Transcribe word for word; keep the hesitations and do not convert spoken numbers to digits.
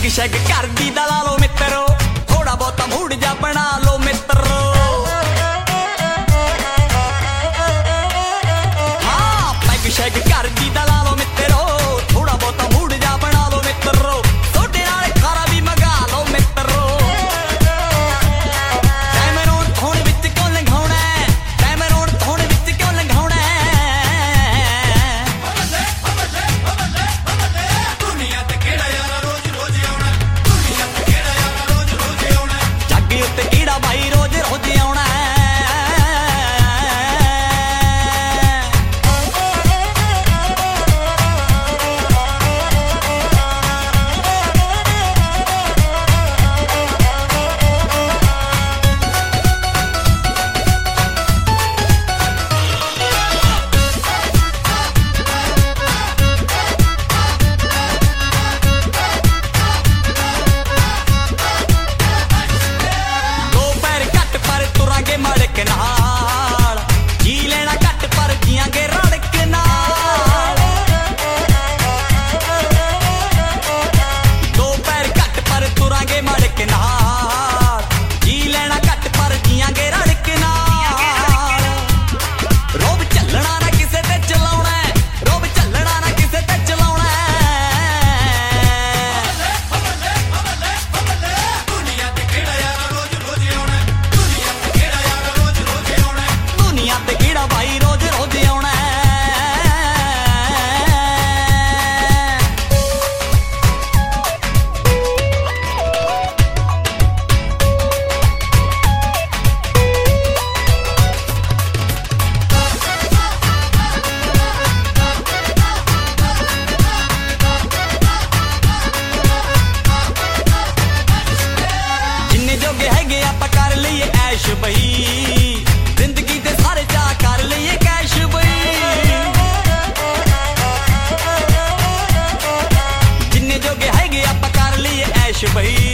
शैग कर दी दला लो मित्रो, थोड़ा बहुता मूड जा बना लो मित्रो। हाँ पैग शैग कर दी दला लो मित्रो, थोड़ा बहुता मूड जा बना लो मित्रो। थोड़े नाल खारा भी मंगा लो मित्रो। कैमरोन थोड़े विच क्यों लंघाउणा, कैमरोन थोड़े विच क्यों लंघाउणा। दुनिया ते केड़ा यारा रोज रोज आउणा, दुनिया ते केड़ा यारा रोज रोज आउणा। जग उत्ते केड़ा भाई रोज रोज आउणा। जिंदगी दे सारे चा कर लिए कैश बई। जिन्ने जोगे है आपां कर लिए ऐश बई।